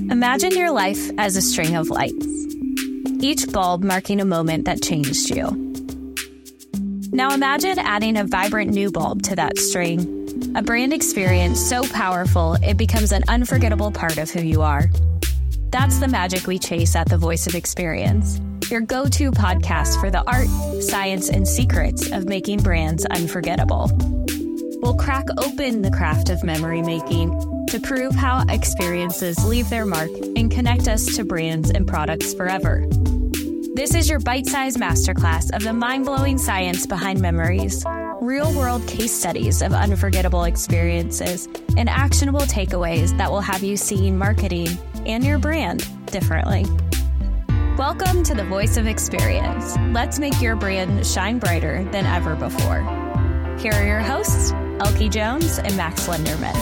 Imagine your life as a string of lights, each bulb marking a moment that changed you. Now imagine adding a vibrant new bulb to that string, a brand experience so powerful it becomes an unforgettable part of who you are. That's the magic we chase at The Voice of Experience, your go-to podcast for the art, science, and secrets of making brands unforgettable. We'll crack open the craft of memory making to prove how experiences leave their mark and connect us to brands and products forever. This is your bite-sized masterclass of the mind-blowing science behind memories, real-world case studies of unforgettable experiences, and actionable takeaways that will have you seeing marketing and your brand differently. Welcome to The Voice of Experience. Let's make your brand shine brighter than ever before. Here are your hosts, Elke Jones and Max Lenderman.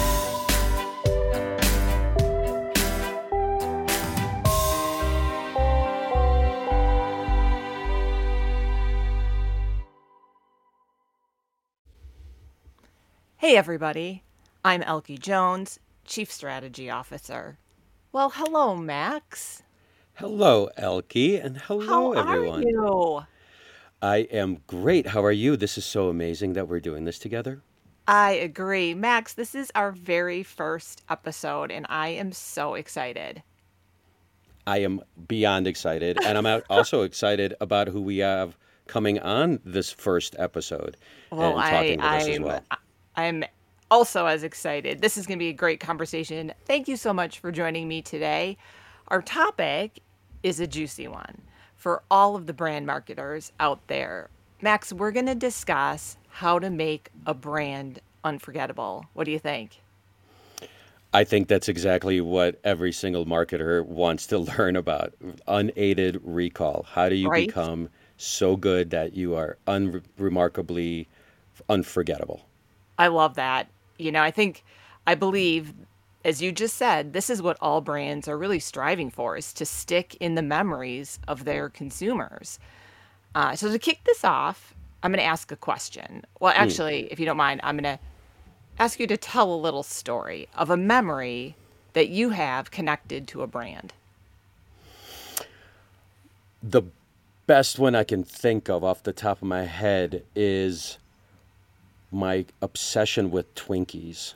Hey everybody, I'm Elke Jones, Chief Strategy Officer. Well, hello Max. Hello Elke, and hello everyone. How are you? I am great. How are you? This is so amazing that we're doing this together. I agree. Max, this is our very first episode and I am so excited. I am beyond excited, and I'm also excited about who we have coming on this first episode Well, and talking with us as well. I'm also as excited. This is going to be a great conversation. Thank you so much for joining me today. Our topic is a juicy one for all of the brand marketers out there. Max, we're going to discuss how to make a brand unforgettable. What do you think? I think that's exactly what every single marketer wants to learn about. Unaided recall. How do you become so good that you are unremarkably unforgettable? I love that. I believe, as you just said, this is what all brands are really striving for, is to stick in the memories of their consumers. So to kick this off, I'm going to ask a question. Well, actually, if you don't mind, I'm going to ask you to tell a little story of a memory that you have connected to a brand. The best one I can think of off the top of my head is my obsession with Twinkies.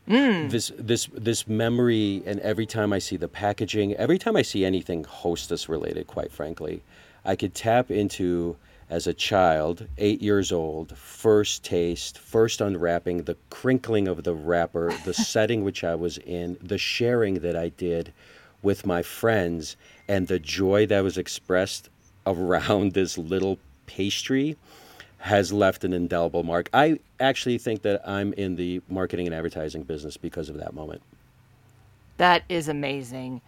This memory, and every time I see the packaging, every time I see anything Hostess related, quite frankly, I could tap into, as a child, 8 years old, first taste, first unwrapping, the crinkling of the wrapper, the setting which I was in, the sharing that I did with my friends, and the joy that was expressed around this little pastry has left an indelible mark. I actually think that I'm in the marketing and advertising business because of that moment. That is amazing.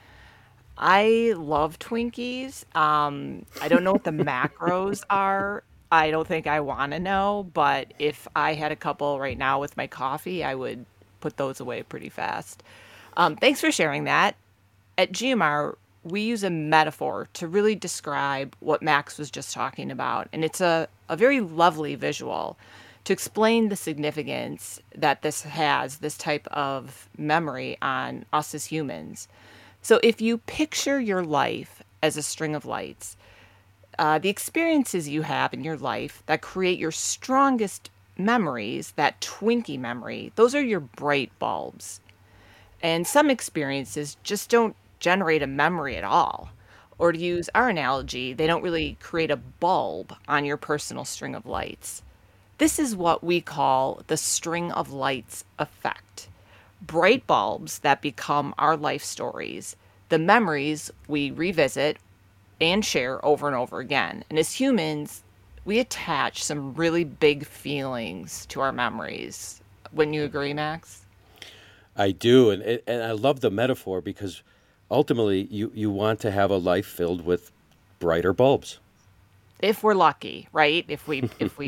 I love Twinkies. I don't know what the macros are. I don't think I want to know, but if I had a couple right now with my coffee, I would put those away pretty fast. Thanks for sharing that. At GMR, we use a metaphor to really describe what Max was just talking about. And it's a very lovely visual to explain the significance that this has, this type of memory on us as humans. So if you picture your life as a string of lights, the experiences you have in your life that create your strongest memories, that Twinkie memory, those are your bright bulbs. And some experiences just don't generate a memory at all. Or to use our analogy, they don't really create a bulb on your personal string of lights. This is what we call the string of lights effect. Bright bulbs that become our life stories, the memories we revisit and share over and over again. And as humans, we attach some really big feelings to our memories. Wouldn't you agree, Max? I do, and I love the metaphor because ultimately you want to have a life filled with brighter bulbs. If we're lucky, right? If we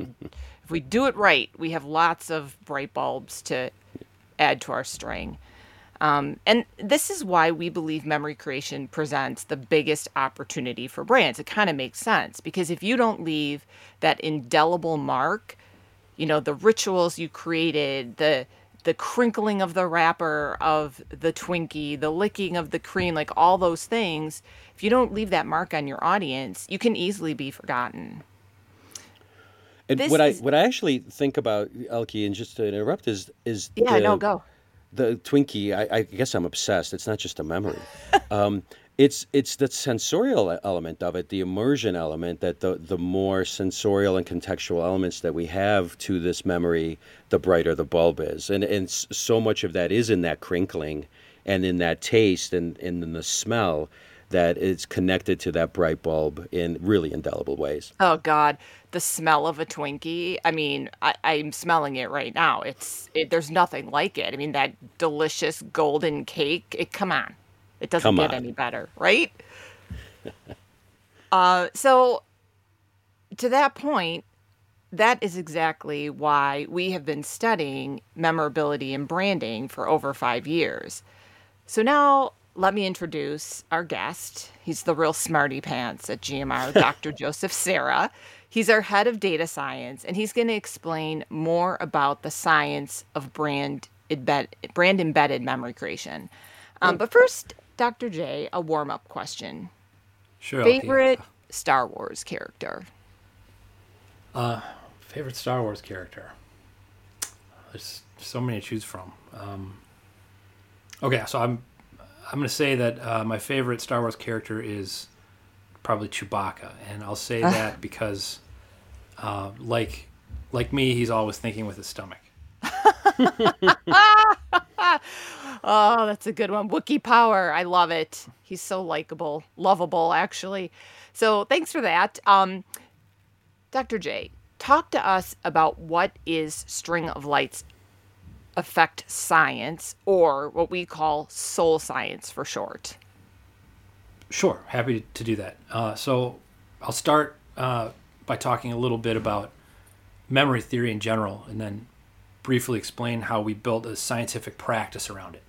do it right, we have lots of bright bulbs to add to our string. And this is why we believe memory creation presents the biggest opportunity for brands. It kind of makes sense because if you don't leave that indelible mark, the rituals you created, the the crinkling of the wrapper of the Twinkie, the licking of the cream, like all those things, if you don't leave that mark on your audience, you can easily be forgotten. And what I actually think about, Elke, and just to interrupt, is go. The Twinkie. I guess I'm obsessed. It's not just a memory. It's the sensorial element of it, the immersion element, that the more sensorial and contextual elements that we have to this memory, the brighter the bulb is. And so much of that is in that crinkling and in that taste and in the smell, that it's connected to that bright bulb in really indelible ways. Oh, God. The smell of a Twinkie. I mean, I'm smelling it right now. There's nothing like it. I mean, that delicious golden cake. Come on. It doesn't get any better, right? So, to that point, that is exactly why we have been studying memorability and branding for over 5 years. So now, let me introduce our guest. He's the real smarty pants at GMR, Dr. Joseph Serra. He's our head of data science, and he's going to explain more about the science of brand-embedded memory creation. But first, Dr. J, a warm-up question. Sure. Favorite Star Wars character? Favorite Star Wars character? There's so many to choose from. Okay, so I'm going to say that my favorite Star Wars character is probably Chewbacca, and I'll say that because, like me, he's always thinking with his stomach. Oh, that's a good one. Wookiee power. I love it. He's so likable, lovable, actually. So thanks for that. Dr. J, talk to us about what is String of Lights effect science, or what we call soul science for short. Sure, happy to do that. So I'll start by talking a little bit about memory theory in general, and then briefly explain how we built a scientific practice around it.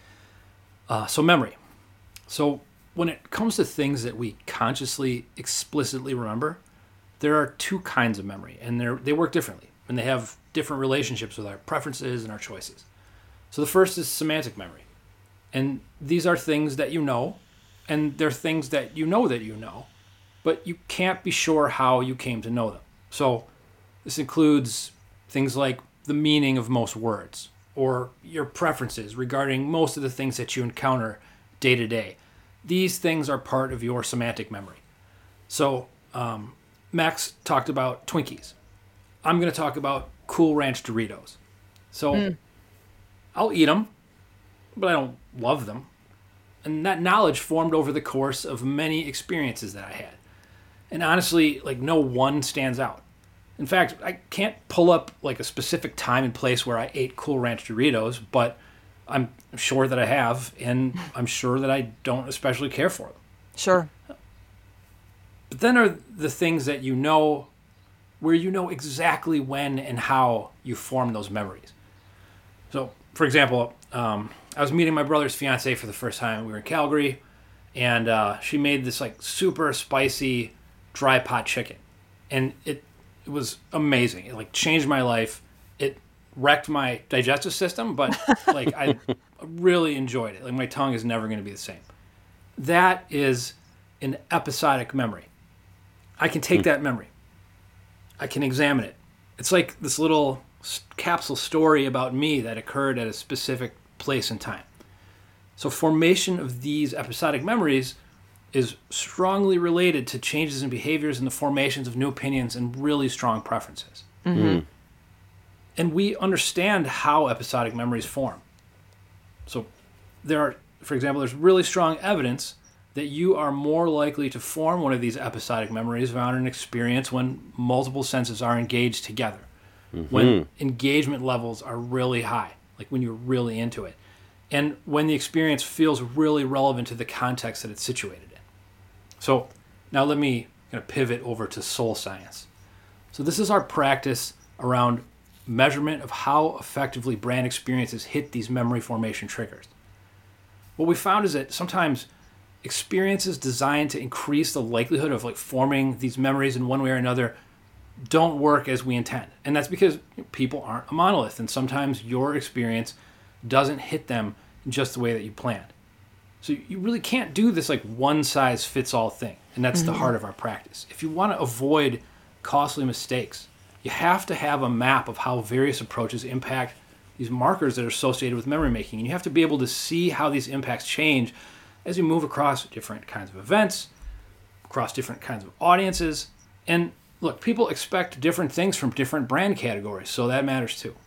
So memory. So when it comes to things that we consciously, explicitly remember, there are two kinds of memory, and they work differently, and they have different relationships with our preferences and our choices. So the first is semantic memory. And these are things that you know, and they're things that you know, but you can't be sure how you came to know them. So this includes things like the meaning of most words, or your preferences regarding most of the things that you encounter day to day. These things are part of your semantic memory. So Max talked about Twinkies. I'm going to talk about Cool Ranch Doritos. So I'll eat them, but I don't love them. And that knowledge formed over the course of many experiences that I had. And honestly, like, no one stands out. In fact, I can't pull up like a specific time and place where I ate Cool Ranch Doritos, but I'm sure that I have, and I'm sure that I don't especially care for them. Sure. But then are the things that you know, where you know exactly when and how you form those memories. So, for example, I was meeting my brother's fiance for the first time. We were in Calgary, and she made this like super spicy dry pot chicken, and it was amazing. It like changed my life. It wrecked my digestive system, but like I really enjoyed it. Like my tongue is never going to be the same. That is an episodic memory. I can take that memory. I can examine it. It's like this little capsule story about me that occurred at a specific place and time. So formation of these episodic memories is strongly related to changes in behaviors and the formations of new opinions and really strong preferences. Mm-hmm. And we understand how episodic memories form. So for example, there's really strong evidence that you are more likely to form one of these episodic memories around an experience when multiple senses are engaged together, when engagement levels are really high, like when you're really into it, and when the experience feels really relevant to the context that it's situated in. So now let me kind of pivot over to soul science. So this is our practice around measurement of how effectively brand experiences hit these memory formation triggers. What we found is that sometimes experiences designed to increase the likelihood of like forming these memories in one way or another don't work as we intend. And that's because people aren't a monolith, and sometimes your experience doesn't hit them just the way that you planned. So you really can't do this like one size fits all thing. And that's the heart of our practice. If you want to avoid costly mistakes, you have to have a map of how various approaches impact these markers that are associated with memory making. And you have to be able to see how these impacts change as you move across different kinds of events, across different kinds of audiences. And look, people expect different things from different brand categories, so that matters too.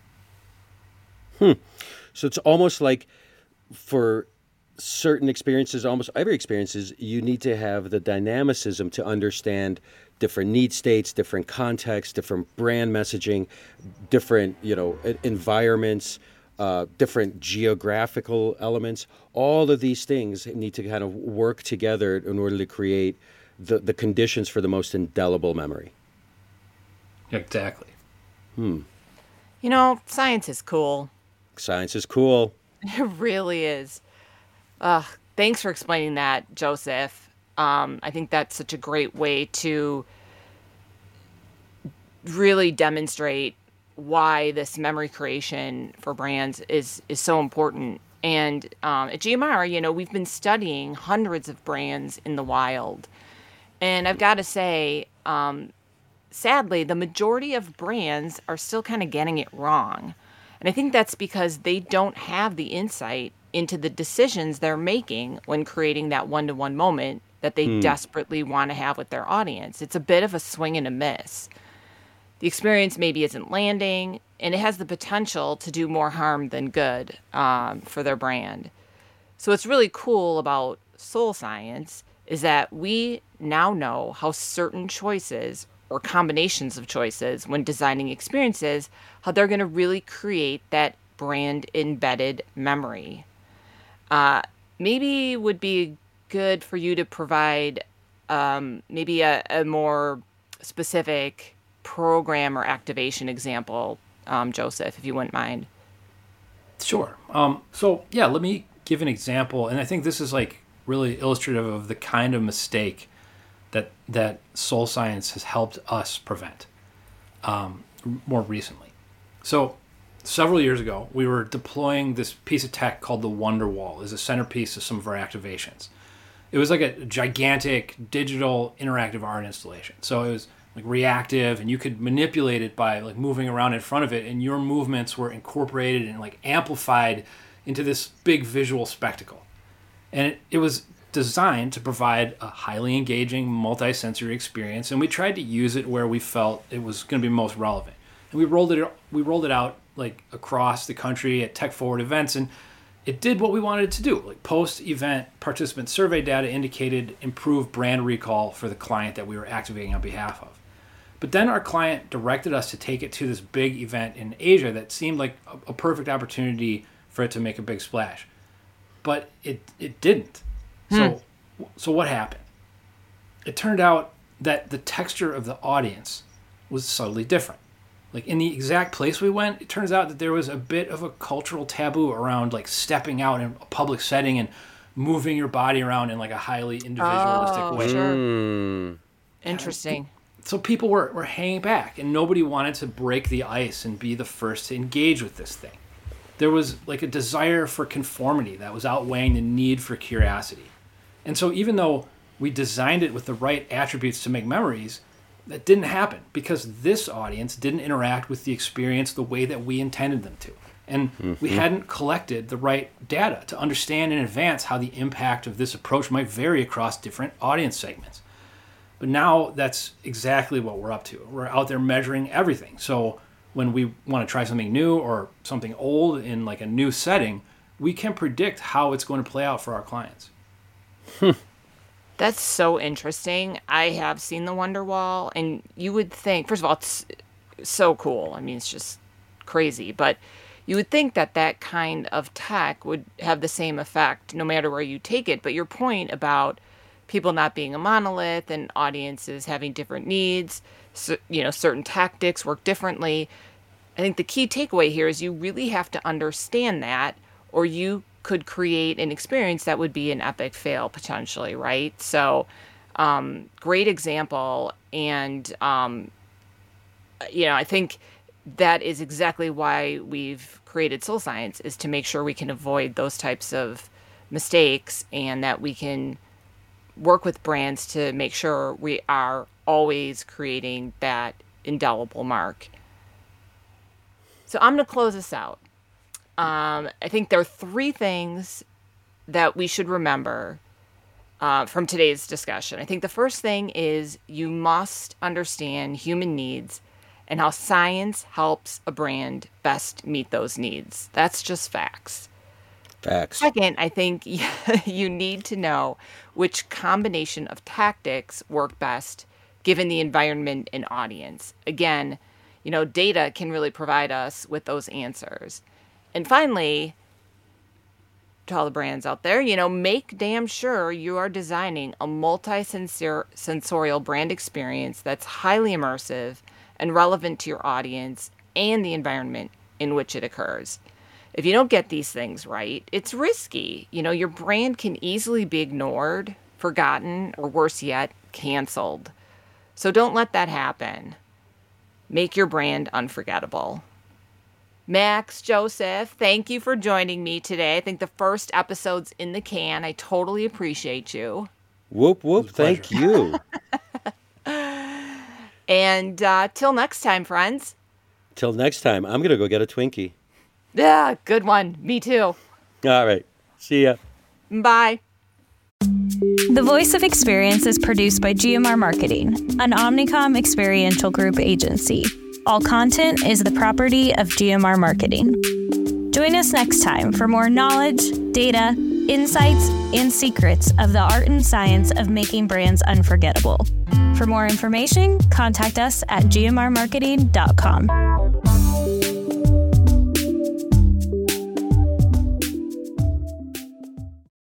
So it's almost like for certain experiences, almost every experiences, you need to have the dynamicism to understand different need states, different contexts, different brand messaging, different, environments, different geographical elements. All of these things need to kind of work together in order to create the conditions for the most indelible memory. Exactly. Science is cool. Science is cool. It really is. Thanks for explaining that, Joseph. I think that's such a great way to really demonstrate why this memory creation for brands is so important. And at GMR, we've been studying hundreds of brands in the wild. And I've got to say, sadly, the majority of brands are still kind of getting it wrong. And I think that's because they don't have the insight into the decisions they're making when creating that one-to-one moment that they desperately want to have with their audience. It's a bit of a swing and a miss. The experience maybe isn't landing, and it has the potential to do more harm than good for their brand. So what's really cool about Soul Science is that we now know how certain choices or combinations of choices when designing experiences, how they're going to really create that brand embedded memory. Maybe would be good for you to provide maybe a more specific program or activation example, Joseph, if you wouldn't mind. Sure. Let me give an example. And I think this is like really illustrative of the kind of mistake that Soul Science has helped us prevent more recently. So several years ago, we were deploying this piece of tech called the Wonderwall as a centerpiece of some of our activations. It was like a gigantic digital interactive art installation. So it was like reactive, and you could manipulate it by like moving around in front of it, and your movements were incorporated and like amplified into this big visual spectacle. And it was designed to provide a highly engaging multi-sensory experience, and we tried to use it where we felt it was going to be most relevant. And we rolled it out like across the country at Tech Forward events, and it did what we wanted it to do. Like post-event participant survey data indicated improved brand recall for the client that we were activating on behalf of. But then our client directed us to take it to this big event in Asia that seemed like a perfect opportunity for it to make a big splash. But it didn't. So what happened? It turned out that the texture of the audience was subtly different. Like in the exact place we went, it turns out that there was a bit of a cultural taboo around like stepping out in a public setting and moving your body around in like a highly individualistic way. Sure. Interesting. So people were hanging back, and nobody wanted to break the ice and be the first to engage with this thing. There was like a desire for conformity that was outweighing the need for curiosity. And so even though we designed it with the right attributes to make memories, that didn't happen because this audience didn't interact with the experience the way that we intended them to. And we hadn't collected the right data to understand in advance how the impact of this approach might vary across different audience segments. But now that's exactly what we're up to. We're out there measuring everything. So when we want to try something new or something old in like a new setting, we can predict how it's going to play out for our clients. That's so interesting. I have seen the Wonderwall, and you would think, first of all, it's so cool. I mean, it's just crazy. But you would think that kind of tech would have the same effect no matter where you take it. But your point about people not being a monolith and audiences having different needs, so, certain tactics work differently. I think the key takeaway here is you really have to understand that, or you could create an experience that would be an epic fail potentially, right? So great example. And I think that is exactly why we've created Soul Science, is to make sure we can avoid those types of mistakes, and that we can work with brands to make sure we are always creating that indelible mark. So I'm going to close this out. I think there are 3 things that we should remember from today's discussion. I think the first thing is you must understand human needs and how science helps a brand best meet those needs. That's just facts. Facts. Second, I think you need to know which combination of tactics work best given the environment and audience. Again, data can really provide us with those answers. And finally, to all the brands out there, make damn sure you are designing a multi-sensorial brand experience that's highly immersive and relevant to your audience and the environment in which it occurs. If you don't get these things right, it's risky. Your brand can easily be ignored, forgotten, or worse yet, canceled. So don't let that happen. Make your brand unforgettable. Max, Joseph, thank you for joining me today. I think the first episode's in the can. I totally appreciate you. Whoop, whoop. Thank you. And till next time, friends. Till next time, I'm going to go get a Twinkie. Yeah, good one. Me too. All right. See ya. Bye. The Voice of Experience is produced by GMR Marketing, an Omnicom experiential group agency. All content is the property of GMR Marketing. Join us next time for more knowledge, data, insights, and secrets of the art and science of making brands unforgettable. For more information, contact us at gmrmarketing.com.